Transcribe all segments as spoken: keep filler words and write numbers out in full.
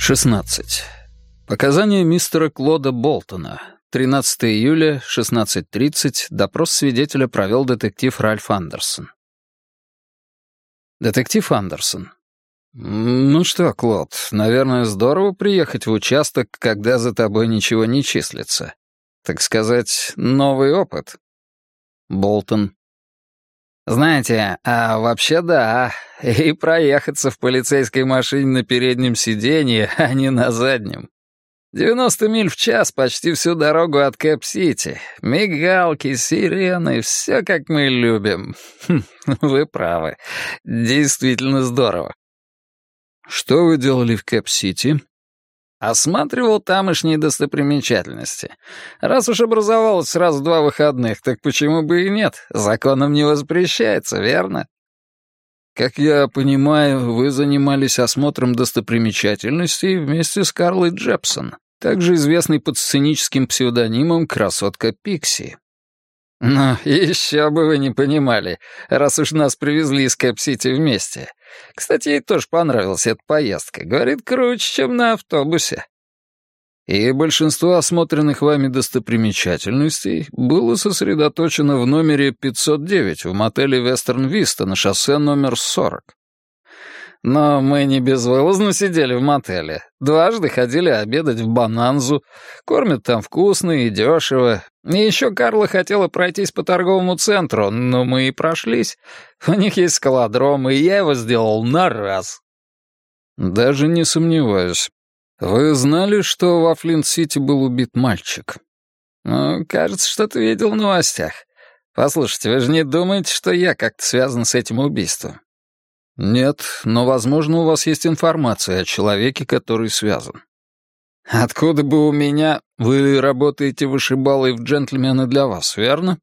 шестнадцать. Показания мистера Клода Болтона. тринадцатого июля, шестнадцать тридцать. Допрос свидетеля провел детектив Ральф Андерсон. Детектив Андерсон. «Ну что, Клод, наверное, здорово приехать в участок, когда за тобой ничего не числится. Так сказать, новый опыт». Болтон. «Знаете, а вообще да, и проехаться в полицейской машине на переднем сиденье, а не на заднем. девяносто миль в час почти всю дорогу от Кэп-Сити. Мигалки, сирены, все как мы любим. Хм, вы правы, действительно здорово». «Что вы делали в Кэп-Сити?» «Осматривал тамошние достопримечательности. Раз уж образовалось сразу два выходных, так почему бы и нет? Законом не воспрещается, верно?» «Как я понимаю, вы занимались осмотром достопримечательностей вместе с Карлой Джепсон, также известной под сценическим псевдонимом «Красотка Пикси». «Ну, еще бы вы не понимали, раз уж нас привезли из Кэп-Сити вместе. Кстати, ей тоже понравилась эта поездка. Говорит, круче, чем на автобусе». «И большинство осмотренных вами достопримечательностей было сосредоточено в номере пятьсот девять в мотеле «Вестерн Виста» на шоссе номер сорок». «Но мы не безвылазно сидели в мотеле. Дважды ходили обедать в Бонанзу. Кормят там вкусно и дешево. И еще Карла хотела пройтись по торговому центру, но мы и прошлись. У них есть скалодром, и я его сделал на раз». «Даже не сомневаюсь. Вы знали, что во Флинт-Сити был убит мальчик?» «Ну, кажется, что-то видел в новостях. Послушайте, вы же не думаете, что я как-то связан с этим убийством?» «Нет, но, возможно, у вас есть информация о человеке, который связан». «Откуда бы у меня...» «Вы работаете вышибалой в «Джентльмены для вас», верно?»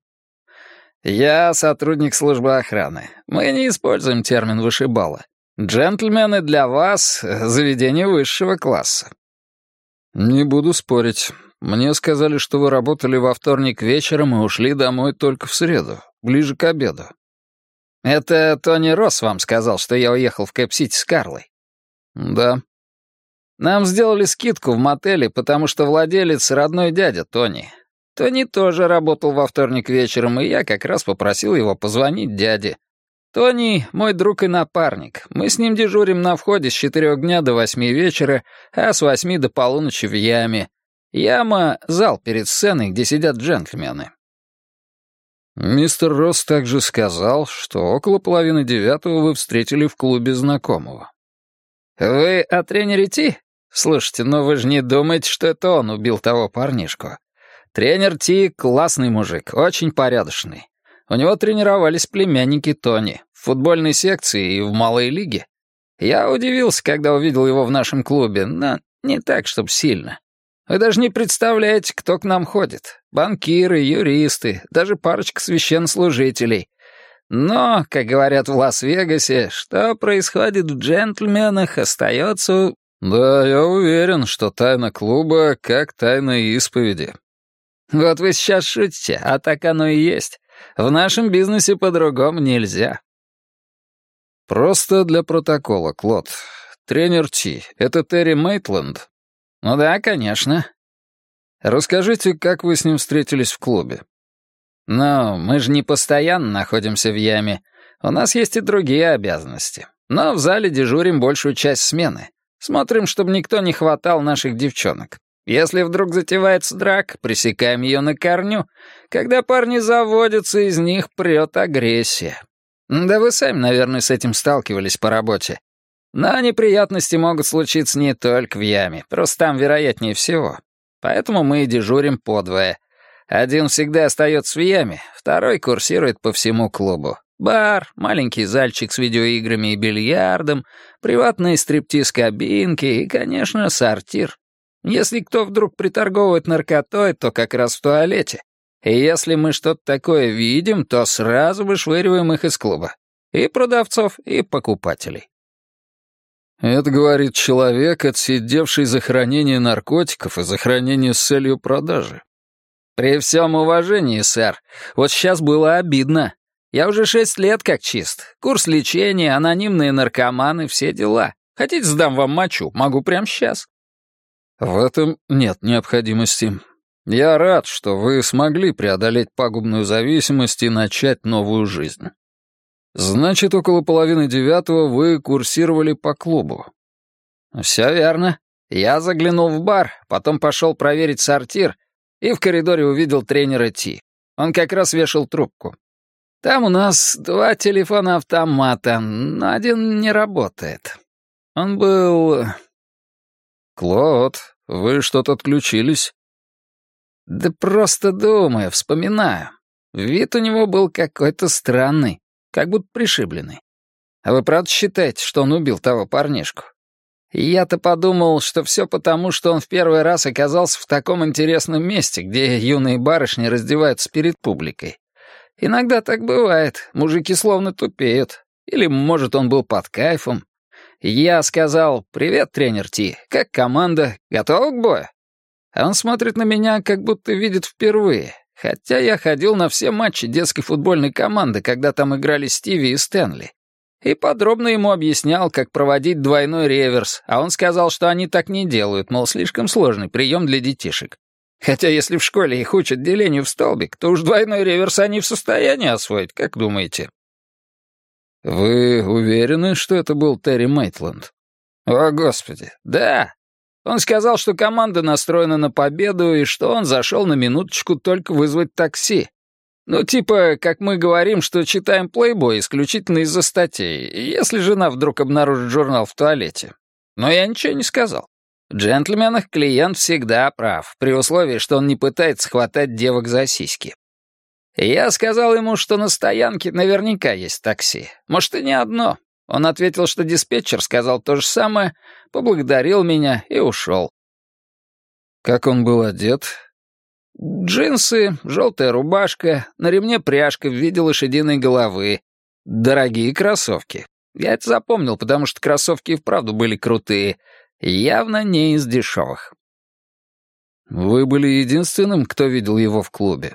«Я сотрудник службы охраны. Мы не используем термин «вышибала». «Джентльмены для вас» — заведение высшего класса». «Не буду спорить. Мне сказали, что вы работали во вторник вечером и ушли домой только в среду, ближе к обеду». «Это Тони Росс вам сказал, что я уехал в Кэп-Сити с Карлой?» «Да». «Нам сделали скидку в мотеле, потому что владелец — родной дядя Тони. Тони тоже работал во вторник вечером, и я как раз попросил его позвонить дяде. Тони — мой друг и напарник. Мы с ним дежурим на входе с четырех дня до восьми вечера, а с восьми до полуночи в яме. Яма — зал перед сценой, где сидят джентльмены». «Мистер Росс также сказал, что около половины девятого вы встретили в клубе знакомого». «Вы о тренере Ти? Слушайте, но вы же не думаете, что это он убил того парнишку? Тренер Ти — классный мужик, очень порядочный. У него тренировались племянники Тони в футбольной секции и в малой лиге. Я удивился, когда увидел его в нашем клубе, но не так, чтобы сильно. Вы даже не представляете, кто к нам ходит. Банкиры, юристы, даже парочка священнослужителей. Но, как говорят в Лас-Вегасе, что происходит в джентльменах, остается...» «Да, я уверен, что тайна клуба как тайна исповеди». «Вот вы сейчас шутите, а так оно и есть. В нашем бизнесе по-другому нельзя». «Просто для протокола, Клод. Тренер Ти — это Терри Мейтленд?» «Ну да, конечно». «Расскажите, как вы с ним встретились в клубе?» «Ну, мы же не постоянно находимся в яме. У нас есть и другие обязанности. Но в зале дежурим большую часть смены. Смотрим, чтобы никто не хватал наших девчонок. Если вдруг затевается драка, пресекаем ее на корню. Когда парни заводятся, из них прет агрессия. Да вы сами, наверное, с этим сталкивались по работе. Но неприятности могут случиться не только в яме, просто там вероятнее всего. Поэтому мы и дежурим подвое. Один всегда остается в яме, второй курсирует по всему клубу. Бар, маленький зальчик с видеоиграми и бильярдом, приватные стриптиз-кабинки и, конечно, сортир. Если кто вдруг приторговывает наркотой, то как раз в туалете. И если мы что-то такое видим, то сразу вышвыриваем их из клуба. И продавцов, и покупателей». «Это, говорит, человек, отсидевший за хранение наркотиков и за хранение с целью продажи». «При всем уважении, сэр, вот сейчас было обидно. Я уже шесть лет как чист. Курс лечения, анонимные наркоманы, все дела. Хотите, сдам вам мочу? Могу прямо сейчас». «В этом нет необходимости. Я рад, что вы смогли преодолеть пагубную зависимость и начать новую жизнь. Значит, около половины девятого вы курсировали по клубу». «Все верно. Я заглянул в бар, потом пошел проверить сортир и в коридоре увидел тренера Ти. Он как раз вешал трубку. Там у нас два телефона-автомата, но один не работает. Он был...» «Клод, вы что-то отключились?» «Да просто думаю, вспоминаю. Вид у него был какой-то странный, как будто пришибленный. А вы правда считаете, что он убил того парнишку? Я-то подумал, что все потому, что он в первый раз оказался в таком интересном месте, где юные барышни раздеваются перед публикой. Иногда так бывает, мужики словно тупеют. Или, может, он был под кайфом. Я сказал: «Привет, тренер Ти, как команда? Готова к бою?» А он смотрит на меня, как будто видит впервые, хотя я ходил на все матчи детской футбольной команды, когда там играли Стиви и Стэнли. И подробно ему объяснял, как проводить двойной реверс, а он сказал, что они так не делают, мол, слишком сложный прием для детишек. Хотя если в школе их учат делению в столбик, то уж двойной реверс они в состоянии освоить, как думаете? «Вы уверены, что это был Терри Мейтленд?» «О, Господи, да. Он сказал, что команда настроена на победу и что он зашел на минуточку только вызвать такси. Ну, типа, как мы говорим, что читаем «Плейбой» исключительно из-за статей, если жена вдруг обнаружит журнал в туалете. Но я ничего не сказал. В джентльменах клиент всегда прав, при условии, что он не пытается хватать девок за сиськи. Я сказал ему, что на стоянке наверняка есть такси. Может, и не одно. Он ответил, что диспетчер сказал то же самое, поблагодарил меня и ушел. Как он был одет? Джинсы, желтая рубашка, на ремне пряжка в виде лошадиной головы. Дорогие кроссовки. Я это запомнил, потому что кроссовки и вправду были крутые. Явно не из дешевых. Вы были единственным, кто видел его в клубе?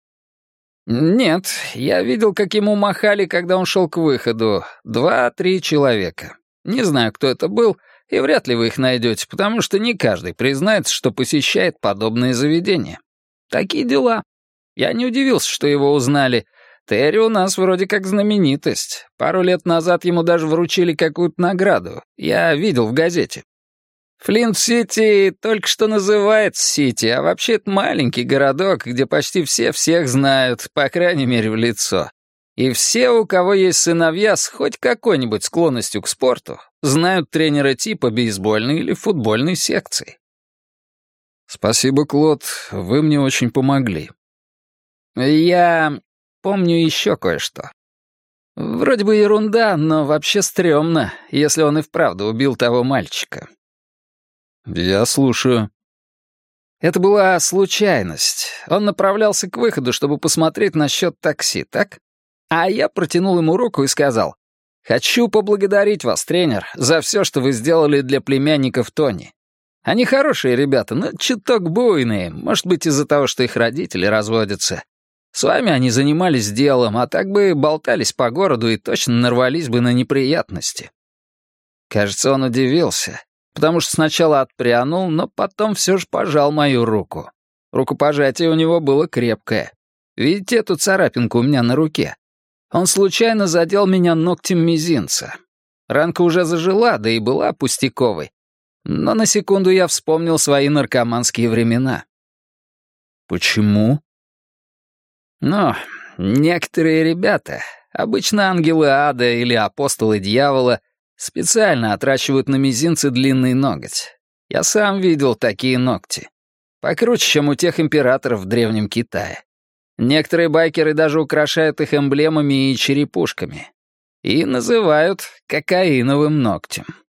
Нет, я видел, как ему махали, когда он шел к выходу. Два-три человека. Не знаю, кто это был, и вряд ли вы их найдете, потому что не каждый признается, что посещает подобные заведения. Такие дела. Я не удивился, что его узнали. Терри у нас вроде как знаменитость. Пару лет назад ему даже вручили какую-то награду. Я видел в газете. Флинт-Сити только что называется Сити, а вообще это маленький городок, где почти все всех знают, по крайней мере, в лицо. И все, у кого есть сыновья с хоть какой-нибудь склонностью к спорту, знают тренера типа бейсбольной или футбольной секции. «Спасибо, Клод, вы мне очень помогли». «Я помню еще кое-что. Вроде бы ерунда, но вообще стрёмно, если он и вправду убил того мальчика». «Я слушаю». «Это была случайность. Он направлялся к выходу, чтобы посмотреть насчет такси, так? А я протянул ему руку и сказал: «Хочу поблагодарить вас, тренер, за все, что вы сделали для племянников Тони. Они хорошие ребята, но чуток буйные, может быть, из-за того, что их родители разводятся. С вами они занимались делом, а так бы болтались по городу и точно нарвались бы на неприятности». Кажется, он удивился, потому что сначала отпрянул, но потом все же пожал мою руку. Рукопожатие у него было крепкое. Видите эту царапинку у меня на руке? Он случайно задел меня ногтем мизинца. Ранка уже зажила, да и была пустяковой. Но на секунду я вспомнил свои наркоманские времена. «Почему?» Ну, некоторые ребята, обычно ангелы ада или апостолы дьявола, специально отращивают на мизинце длинный ноготь. Я сам видел такие ногти. Покруче, чем у тех императоров в Древнем Китае. Некоторые байкеры даже украшают их эмблемами и черепушками. И называют кокаиновым ногтем.